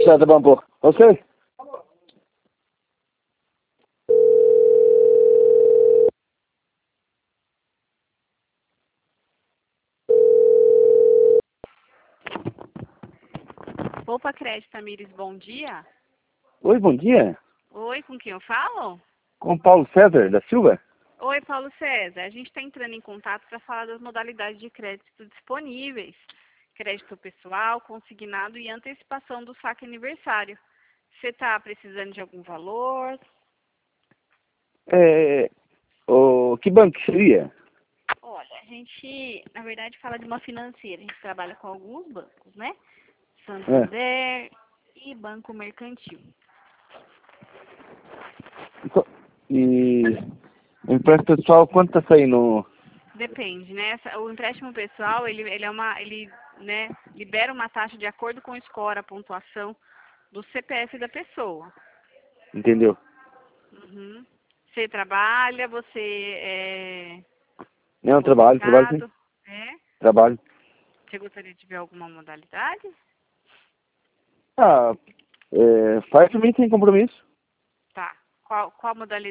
Já tá bom, pô. Ok? Opa, Crédito Tamires, bom dia. Oi, bom dia. Oi, com quem eu falo? Com Paulo César da Silva? Oi, Paulo César. A gente está entrando em contato para falar das modalidades de crédito disponíveis. Crédito pessoal, consignado e antecipação do saque aniversário. Você está precisando de algum valor? Que banco que seria? Olha, a gente, na verdade, fala de uma financeira. A gente trabalha com alguns bancos, né? É. Santander e Banco Mercantil. E o empréstimo pessoal, quanto tá saindo? Depende, né? O empréstimo pessoal, ele né, libera uma taxa de acordo com o score, a pontuação do CPF da pessoa. Entendeu? Uhum. Você trabalha, você é Não, trabalho sim. aposentado, é? Trabalho. Você gostaria de ver alguma modalidade? Faz pra mim sem compromisso. Tá. Qual modalidade?